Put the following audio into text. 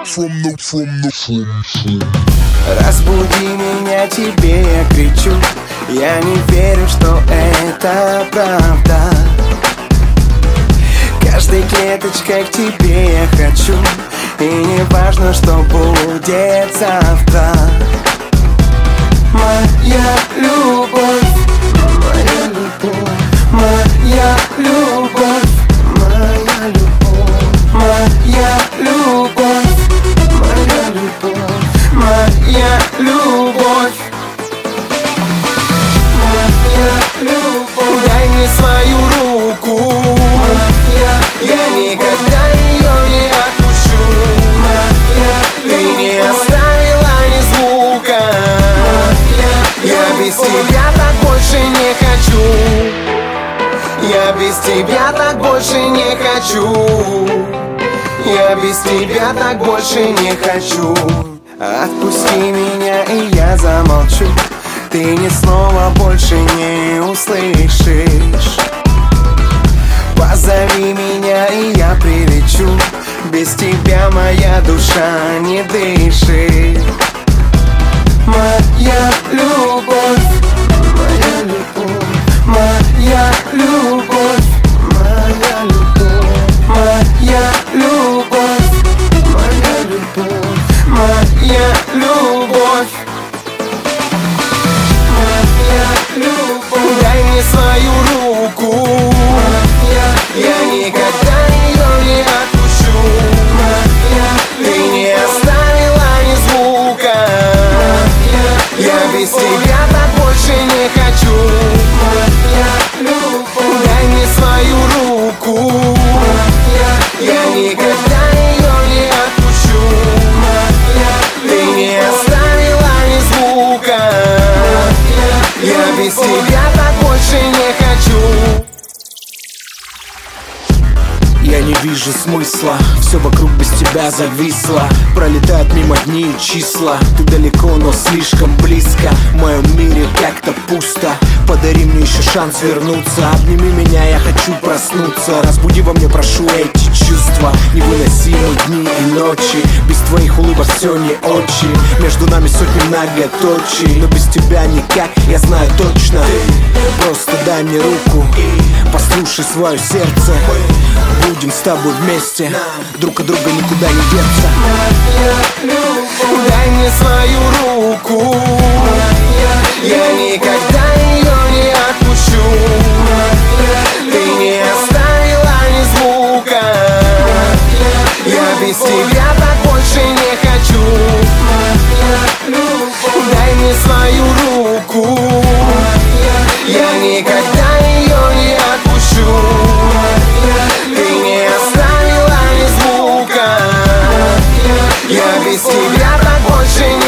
Разбуди меня, тебе я кричу. Я не верю, что это правда. Каждой клеточкой к тебе я хочу. И не важно, что будет завтра. Моя любовь, моя любовь, моя любовь, моя любовь, моя любовь, моя любовь, моя любовь, моя любовь. Дай мне свою руку, я никогда ее не отпущу. Ты не оставила ни звука. Я без тебя так больше не хочу. Я без тебя так больше не хочу. Я без тебя так больше не хочу. Отпусти меня, и я замолчу. Ты ни слова больше не услышишь. Позови меня, и я прилечу. Без тебя моя душа не дышит. Моя любовь, моя любовь, моя любовь, моя любовь, моя любовь, моя любовь, моя любовь, моя любовь. Дай мне свою руку. Я никогда ее не отпущу. Ты не оставила ни звука. Я без тебя так больше не хочу. Дай мне свою руку. Я никогда ее не отпущу. Ты не оставила ни звука. Я без тебя так больше не хочу. Я не вижу смысла, все вокруг без тебя зависло. Пролетают мимо дни и числа. Ты далеко, но слишком близко. В моем мире как-то пусто. Подари мне еще шанс вернуться. Обними меня, я хочу проснуться. Разбуди во мне, прошу, эти чувства. Невыносимы дни и ночи. Без твоих улыбок все не очень. Между нами сотни многоточий. Но без тебя никак, я знаю точно. Просто дай мне руку, послушай свое сердце. Будем с тобой вместе, друг от друга никуда не деться. Дай мне свою руку. Я никогда ее не отпущу. Ты не оставила ни звука. Я без тебя так больше не хочу. Дай мне свою руку. Я никогда ее не отпущу. Ты не оставила ни звука. Я без тебя так больше не